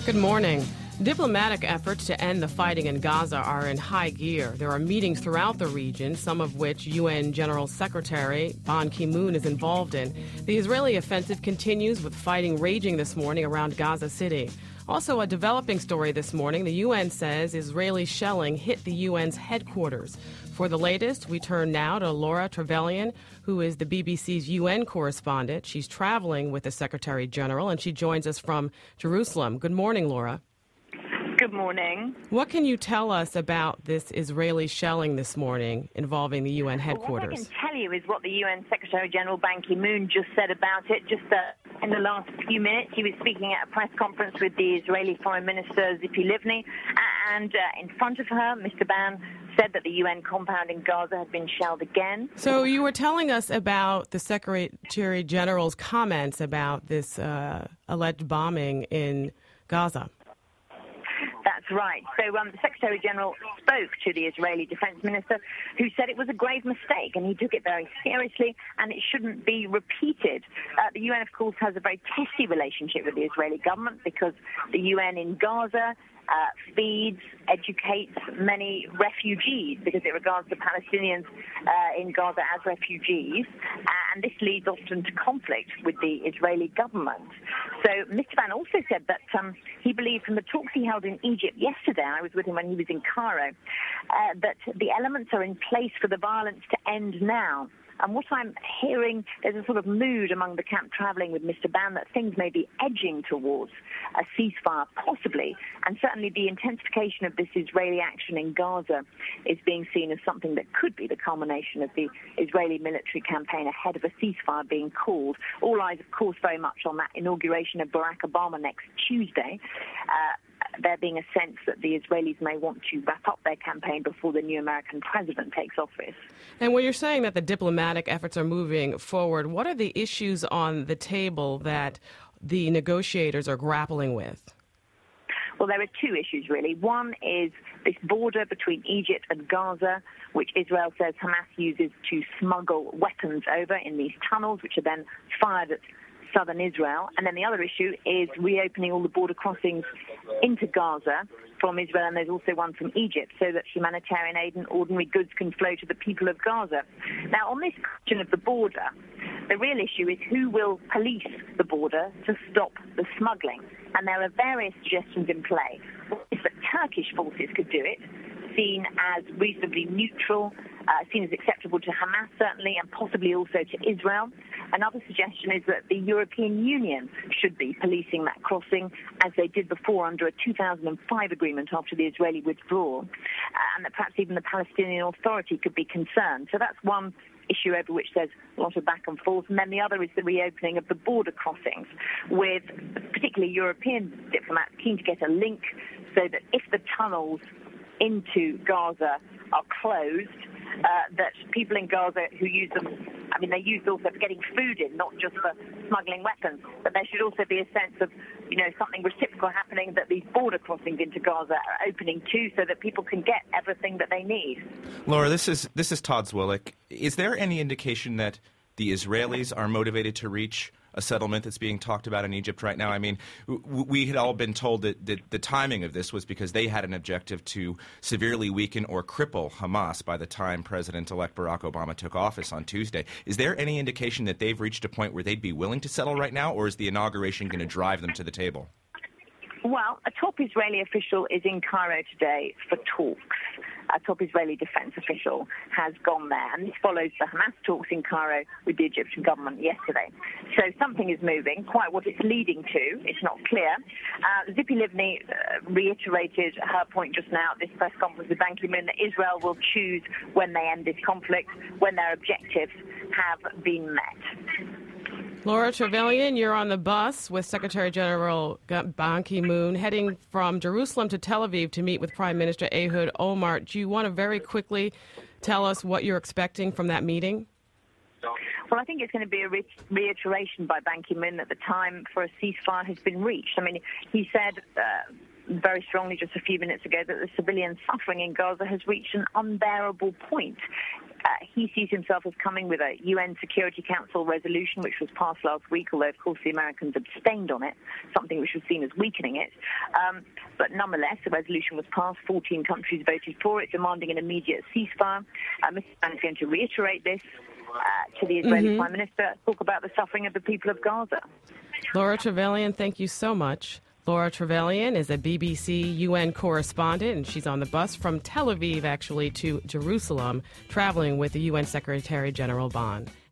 Good morning. Diplomatic efforts to end the fighting in Gaza are in high gear. There are meetings throughout the region, some of which UN General Secretary Ban Ki-moon is involved in. The Israeli offensive continues with fighting raging this morning around Gaza City. Also, a developing story this morning. The UN says Israeli shelling hit the UN's headquarters. For the latest, we turn now to Laura Trevelyan, who is the BBC's UN correspondent. She's traveling with the Secretary General, and she joins us from Jerusalem. Good morning, Laura. Good morning. What can you tell us about this Israeli shelling this morning involving the UN headquarters? Well, what I can tell you is what the UN Secretary General Ban Ki-moon just said about it. Just in the last few minutes, he was speaking at a press conference with the Israeli Foreign Minister Tzipi Livni, and in front of her, Mr. Ban said that the UN compound in Gaza had been shelled again. So you were telling us about the Secretary General's comments about this alleged bombing in Gaza. That's right. So the Secretary General spoke to the Israeli Defense Minister, who said it was a grave mistake, and he took it very seriously, and it shouldn't be repeated. The UN, of course, has a very testy relationship with the Israeli government because the UN in Gaza feeds, educates many refugees because it regards the Palestinians in Gaza as refugees, and this leads often to conflict with the Israeli government. So Mr. Ban also said that he believed from the talks he held in Egypt yesterday, I was with him when he was in Cairo, that the elements are in place for the violence to end now. And what I'm hearing, there's a sort of mood among the camp travelling with Mr. Ban that things may be edging towards a ceasefire, possibly. And certainly the intensification of this Israeli action in Gaza is being seen as something that could be the culmination of the Israeli military campaign ahead of a ceasefire being called. All eyes, of course, very much on that inauguration of Barack Obama next Tuesday. There being a sense that the Israelis may want to wrap up their campaign before the new American president takes office. And when you're saying that the diplomatic efforts are moving forward, what are the issues on the table that the negotiators are grappling with? Well, there are two issues, really. One is this border between Egypt and Gaza, which Israel says Hamas uses to smuggle weapons over in these tunnels, which are then fired at southern Israel. And then the other issue is reopening all the border crossings into Gaza from Israel, and there's also one from Egypt, so that humanitarian aid and ordinary goods can flow to the people of Gaza. Now, on this question of the border, the real issue is who will police the border to stop the smuggling. And there are various suggestions in play. One is that Turkish forces could do it, seen as reasonably neutral, seen as acceptable to Hamas, certainly, and possibly also to Israel. Another suggestion is that the European Union should be policing that crossing, as they did before under a 2005 agreement after the Israeli withdrawal, and that perhaps even the Palestinian Authority could be concerned. So that's one issue over which there's a lot of back and forth. And then the other is the reopening of the border crossings, with particularly European diplomats keen to get a link so that if the tunnels into Gaza are closed, that people in Gaza who use them, I mean, they use also for getting food in, not just for smuggling weapons, but there should also be a sense of, something reciprocal happening, that these border crossings into Gaza are opening too, so that people can get everything that they need. Laura, this is Todd Zwillich. Is there any indication that the Israelis are motivated to reach a settlement that's being talked about in Egypt right now? I mean, we had all been told that the timing of this was because they had an objective to severely weaken or cripple Hamas by the time President-elect Barack Obama took office on Tuesday. Is there any indication that they've reached a point where they'd be willing to settle right now, or is the inauguration going to drive them to the table? Well, a top Israeli official is in Cairo today for talks. A top Israeli defense official has gone there, and this follows the Hamas talks in Cairo with the Egyptian government yesterday. So something is moving. Quite what it's leading to, it's not clear. Tzipi Livni reiterated her point just now at this press conference with Ban Ki-moon that Israel will choose when they end this conflict, when their objectives have been met. Laura Trevelyan, you're on the bus with Secretary General Ban Ki-moon heading from Jerusalem to Tel Aviv to meet with Prime Minister Ehud Olmert. Do you want to very quickly tell us what you're expecting from that meeting? Well, I think it's going to be a reiteration by Ban Ki-moon that the time for a ceasefire has been reached. I mean, he said very strongly just a few minutes ago that the civilian suffering in Gaza has reached an unbearable point. He sees himself as coming with a UN Security Council resolution, which was passed last week, although, of course, the Americans abstained on it, something which was seen as weakening it. But nonetheless, the resolution was passed. 14 countries voted for it, demanding an immediate ceasefire. Mr. Mann is going to reiterate this to the Israeli Prime Minister, talk about the suffering of the people of Gaza. Laura Trevelyan, thank you so much. Laura Trevelyan is a BBC UN correspondent, and she's on the bus from Tel Aviv, actually, to Jerusalem, traveling with the UN Secretary General Ban.